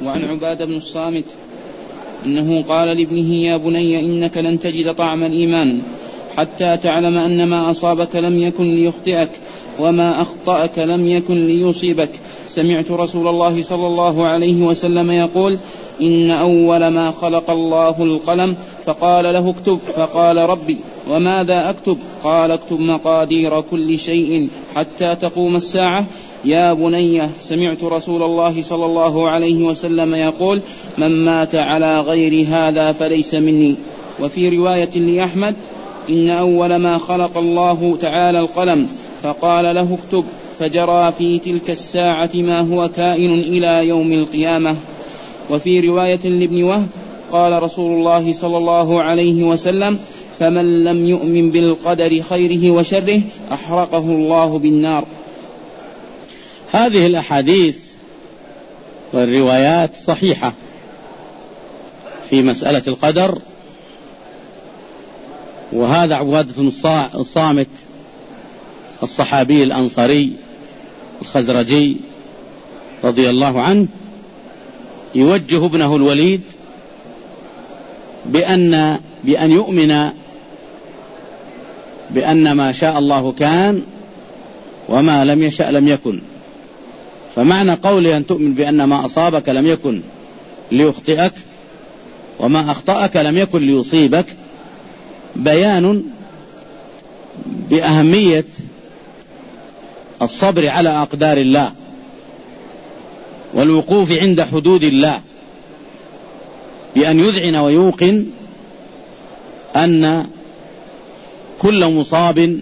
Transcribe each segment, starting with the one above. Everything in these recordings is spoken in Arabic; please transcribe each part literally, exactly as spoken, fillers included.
وعن عبادة بن الصامت أنه قال لابنه يا بني إنك لن تجد طعم الإيمان حتى تعلم أن ما أصابك لم يكن ليخطئك وما أخطأك لم يكن ليصيبك. سمعت رسول الله صلى الله عليه وسلم يقول إن أول ما خلق الله القلم فقال له اكتب، فقال ربي وماذا أكتب؟ قال اكتب مقادير كل شيء حتى تقوم الساعة. يا بني سمعت رسول الله صلى الله عليه وسلم يقول من مات على غير هذا فليس مني. وفي رواية لأحمد إن أول ما خلق الله تعالى القلم فقال له اكتب، فجرى في تلك الساعة ما هو كائن إلى يوم القيامة. وفي رواية لابن وهب قال رسول الله صلى الله عليه وسلم فمن لم يؤمن بالقدر خيره وشره أحرقه الله بالنار. هذه الأحاديث والروايات صحيحة في مسألة القدر. وهذا عبادة الصامت الصحابي الأنصاري الخزرجي رضي الله عنه يوجه ابنه الوليد بأن, بأن يؤمن بأن ما شاء الله كان وما لم يشأ لم يكن. فمعنى قوله أن تؤمن بأن ما أصابك لم يكن ليخطئك وما أخطأك لم يكن ليصيبك بيان بأهمية الصبر على أقدار الله والوقوف عند حدود الله، بأن يذعن ويوقن أن كل مصاب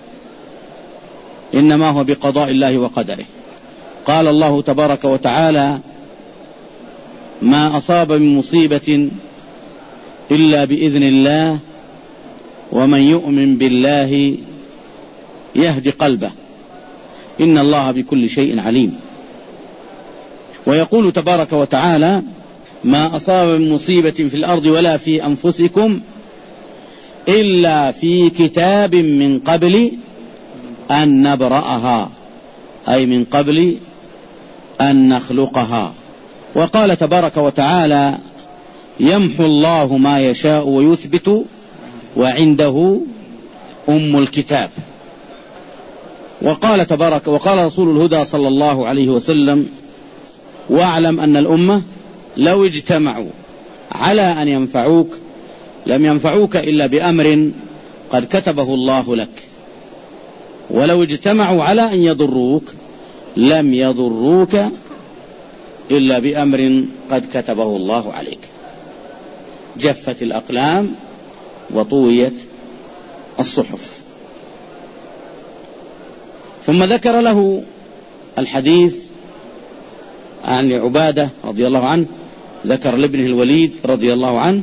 إنما هو بقضاء الله وقدره. قال الله تبارك وتعالى ما أصاب من مصيبة إلا بإذن الله ومن يؤمن بالله يهدي قلبه إن الله بكل شيء عليم. ويقول تبارك وتعالى ما أصاب من مصيبة في الأرض ولا في أنفسكم إلا في كتاب من قبل أن نبرأها، أي من قبل أن نخلقها. وقال تبارك وتعالى يمحو الله ما يشاء ويثبت وعنده أم الكتاب. وقال تبارك وقال رسول الهدى صلى الله عليه وسلم واعلم أن الأمة لو اجتمعوا على أن ينفعوك لم ينفعوك إلا بأمر قد كتبه الله لك، ولو اجتمعوا على أن يضروك لم يضروك إلا بأمر قد كتبه الله عليك. جفت الأقلام وطويت الصحف. ثم ذكر له الحديث عن عبادة رضي الله عنه، ذكر لابنه الوليد رضي الله عنه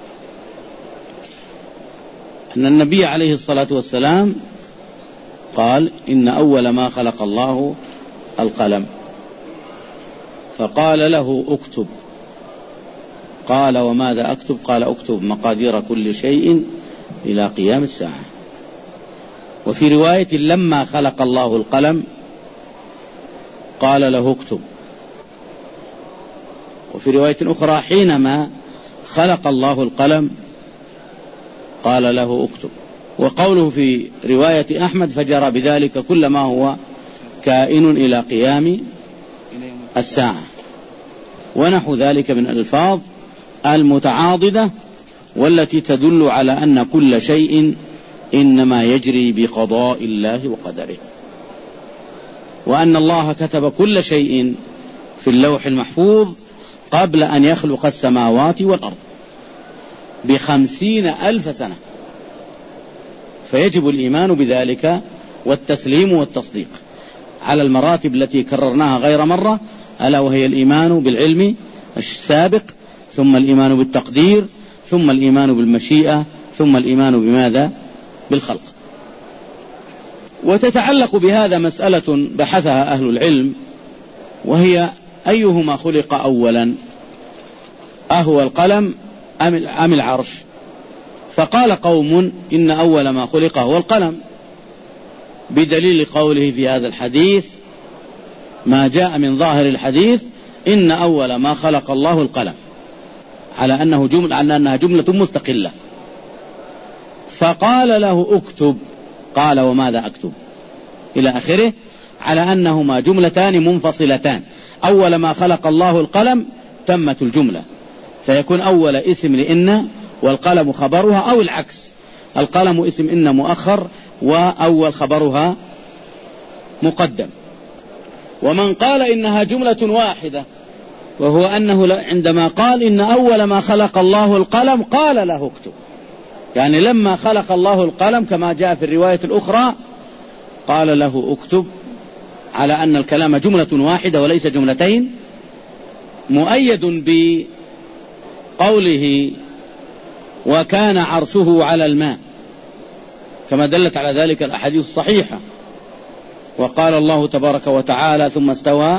أن النبي عليه الصلاة والسلام قال إن أول ما خلق الله القلم فقال له اكتب. قال وماذا أكتب؟ قال اكتب مقادير كل شيء إلى قيام الساعة. وفي رواية لما خلق الله القلم قال له اكتب. وفي رواية أخرى حينما خلق الله القلم قال له اكتب. وقوله في رواية أحمد فجرى بذلك كل ما هو كائن إلى قيام الساعة، ونحو ذلك من الألفاظ المتعاضدة والتي تدل على أن كل شيء إنما يجري بقضاء الله وقدره، وأن الله كتب كل شيء في اللوح المحفوظ قبل أن يخلق السماوات والأرض بخمسين ألف سنة. فيجب الإيمان بذلك والتسليم والتصديق على المراتب التي كررناها غير مرة، ألا وهي الإيمان بالعلم السابق، ثم الإيمان بالتقدير، ثم الإيمان بالمشيئة، ثم الإيمان بماذا؟ بالخلق. وتتعلق بهذا مسألة بحثها أهل العلم، وهي أيهما خلق أولا، أهو القلم أم العرش؟ فقال قوم إن أول ما خلق هو القلم، بدليل قوله في هذا الحديث ما جاء من ظاهر الحديث إن أول ما خلق الله القلم، على أنه جملة، على أنها جملة مستقلة. فقال له اكتب، قال وماذا أكتب إلى آخره، على أنهما جملتان منفصلتان. أول ما خلق الله القلم تمت الجملة، فيكون أول اسم لإن والقلم خبرها، أو العكس، القلم اسم إن مؤخر وأول خبرها مقدم. ومن قال إنها جملة واحدة، وهو أنه عندما قال إن أول ما خلق الله القلم قال له اكتب، يعني لما خلق الله القلم كما جاء في الرواية الأخرى قال له اكتب، على أن الكلام جملة واحدة وليس جملتين، مؤيد بقوله وكان عرشه على الماء، كما دلت على ذلك الأحاديث الصحيحة. وقال الله تبارك وتعالى ثم استوى،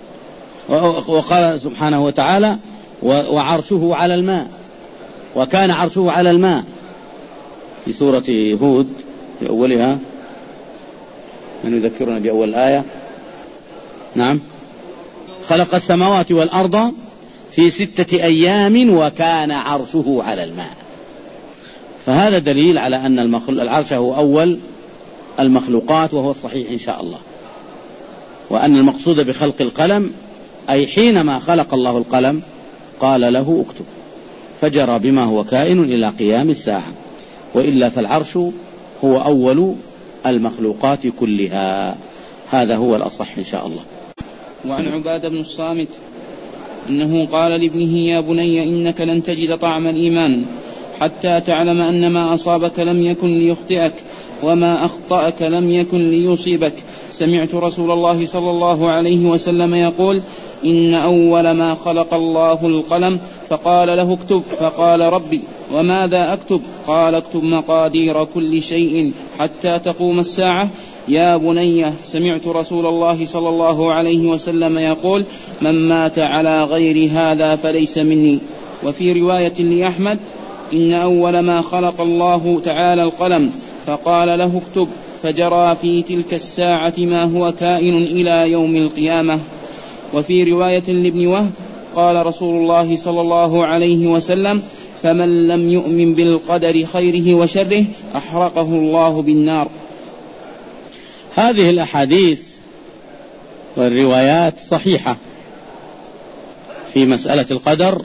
وقال سبحانه وتعالى وعرشه على الماء، وكان عرشه على الماء في سورة هود في أولها. من يذكرنا بأول آية؟ نعم، خلق السماوات والأرض في ستة أيام وكان عرشه على الماء. فهذا دليل على أن العرش هو أول المخلوقات، وهو الصحيح إن شاء الله، وأن المقصود بخلق القلم أي حينما خلق الله القلم قال له اكتب، فجرى بما هو كائن إلى قيام الساعة، وإلا فالعرش هو أول المخلوقات كلها. هذا هو الأصح إن شاء الله. وعن عبادة بن الصامت إنه قال لابنه يا بني إنك لن تجد طعم الإيمان حتى تعلم أن ما أصابك لم يكن ليخطئك وما أخطأك لم يكن ليصيبك. سمعت رسول الله صلى الله عليه وسلم يقول إن أول ما خلق الله القلم فقال له اكتب، فقال ربي وماذا أكتب؟ قال اكتب مقادير كل شيء حتى تقوم الساعة. يا بني سمعت رسول الله صلى الله عليه وسلم يقول من مات على غير هذا فليس مني. وفي رواية لأحمد إن أول ما خلق الله تعالى القلم فقال له اكتب، فجرى في تلك الساعة ما هو كائن إلى يوم القيامة. وفي رواية لابن وهب قال رسول الله صلى الله عليه وسلم فمن لم يؤمن بالقدر خيره وشره أحرقه الله بالنار. هذه الأحاديث والروايات صحيحة في مسألة القدر.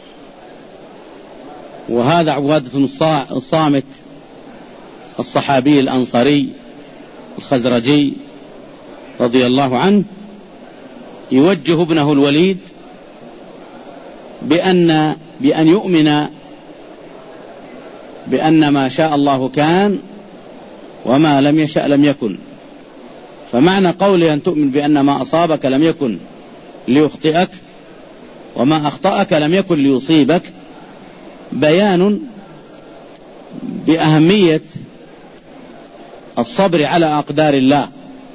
وهذا عبادة الصامت الصحابي الأنصاري الخزرجي رضي الله عنه يوجه ابنه الوليد بأن بأن يؤمن بأن ما شاء الله كان وما لم يشأ لم يكن. فمعنى قوله أن تؤمن بأن ما أصابك لم يكن ليخطئك وما أخطأك لم يكن ليصيبك بيان بأهمية الصبر على أقدار الله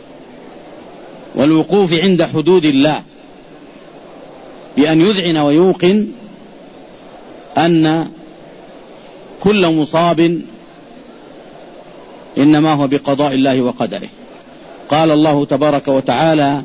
والوقوف عند حدود الله، بأن يذعن ويوقن أن كل مصاب إنما هو بقضاء الله وقدره. قال الله تبارك وتعالى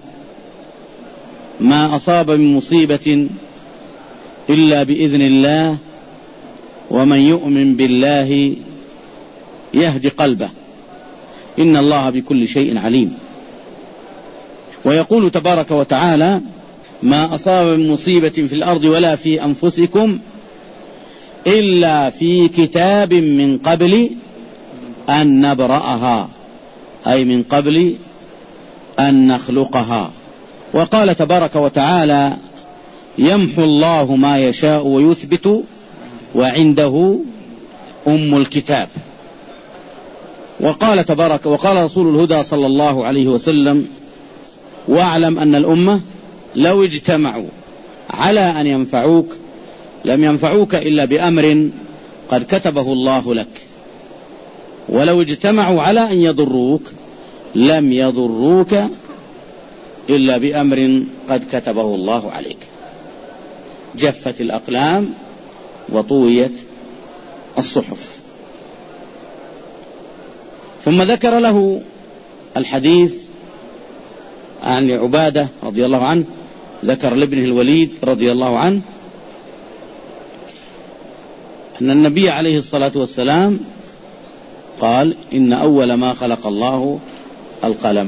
ما أصاب من مصيبة إلا بإذن الله ومن يؤمن بالله يهدي قلبه إن الله بكل شيء عليم. ويقول تبارك وتعالى ما أصاب من مصيبة في الأرض ولا في أنفسكم إلا في كتاب من قبل أن نبرأها، أي من قبل أن نخلقها. وقال تبارك وتعالى يمحو الله ما يشاء ويثبت وعنده أم الكتاب. وقال تبارك وقال رسول الهدى صلى الله عليه وسلم واعلم أن الأمة لو اجتمعوا على أن ينفعوك لم ينفعوك إلا بأمر قد كتبه الله لك، ولو اجتمعوا على أن يضروك لم يضروك إلا بأمر قد كتبه الله عليك. جفت الأقلام وطويت الصحف. ثم ذكر له الحديث عن عبادة رضي الله عنه ذكر لابنه الوليد رضي الله عنه أن النبي عليه الصلاة والسلام قال إن أول ما خلق الله القلم،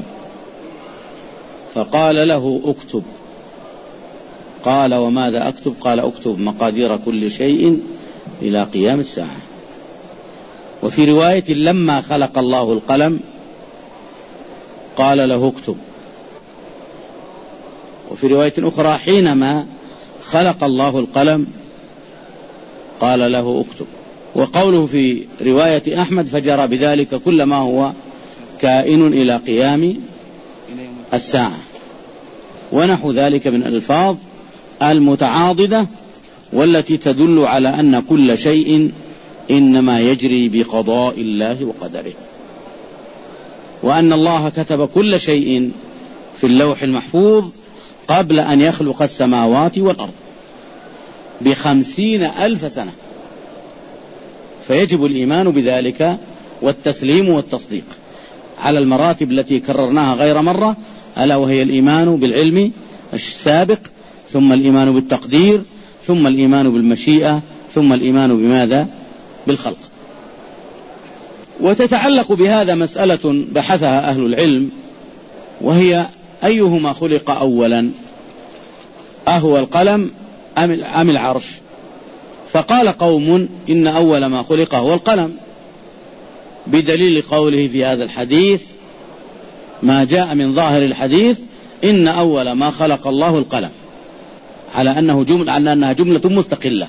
فقال له اكتب. قال وماذا أكتب؟ قال اكتب مقادير كل شيء إلى قيام الساعة. وفي رواية لما خلق الله القلم قال له اكتب. وفي رواية أخرى حينما خلق الله القلم قال له اكتب. وقوله في رواية أحمد فجرى بذلك كل ما هو كائن إلى قيام الساعة، ونحو ذلك من الألفاظ المتعاضدة والتي تدل على أن كل شيء إنما يجري بقضاء الله وقدره، وأن الله كتب كل شيء في اللوح المحفوظ قبل أن يخلق السماوات والأرض بخمسين ألف سنة. فيجب الإيمان بذلك والتسليم والتصديق على المراتب التي كررناها غير مرة، ألا وهي الإيمان بالعلم السابق، ثم الإيمان بالتقدير، ثم الإيمان بالمشيئة، ثم الإيمان بماذا؟ بالخلق. وتتعلق بهذا مسألة بحثها أهل العلم، وهي أيهما خلق أولا، أهو القلم أم العرش؟ فقال قوم إن أول ما خلق هو القلم، بدليل قوله في هذا الحديث ما جاء من ظاهر الحديث إن أول ما خلق الله القلم، على أنه جملة على أنها جملة مستقلة.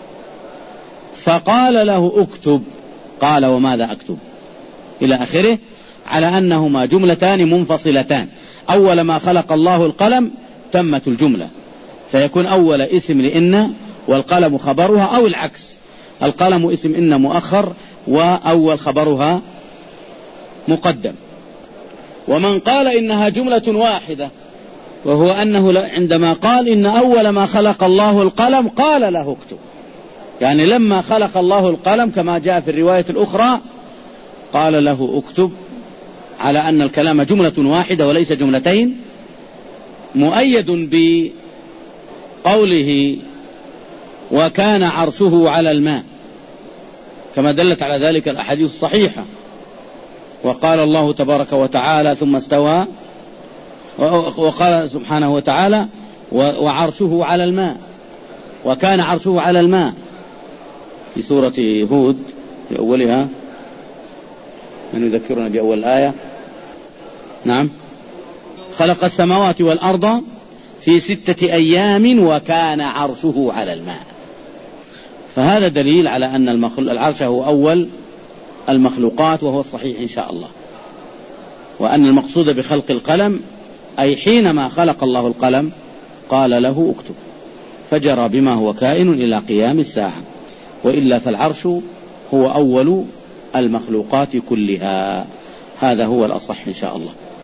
فقال له اكتب، قال وماذا أكتب إلى آخره، على أنهما جملتان منفصلتان. أول ما خلق الله القلم تمت الجملة، فيكون أول اسم لإن والقلم خبرها، أو العكس، القلم اسم إن مؤخر وأول خبرها مقدم. ومن قال إنها جملة واحدة، وهو أنه عندما قال إن أول ما خلق الله القلم قال له اكتب، يعني لما خلق الله القلم كما جاء في الرواية الأخرى قال له اكتب، على أن الكلام جملة واحدة وليس جملتين، مؤيد بقوله وكان عرشه على الماء، كما دلت على ذلك الأحاديث الصحيحة. وقال الله تبارك وتعالى ثم استوى، وقال سبحانه وتعالى وعرشه على الماء، وكان عرشه على الماء، في سورة هود في أولها. من يذكرنا بأول الآية؟ نعم، خلق السماوات والأرض في ستة أيام وكان عرشه على الماء. فهذا دليل على أن العرش هو أول المخلوقات، وهو الصحيح إن شاء الله، وأن المقصود بخلق القلم أي حينما خلق الله القلم قال له اكتب، فجرى بما هو كائن إلى قيام الساعة، وإلا فالعرش هو أول المخلوقات كلها. هذا هو الأصح إن شاء الله.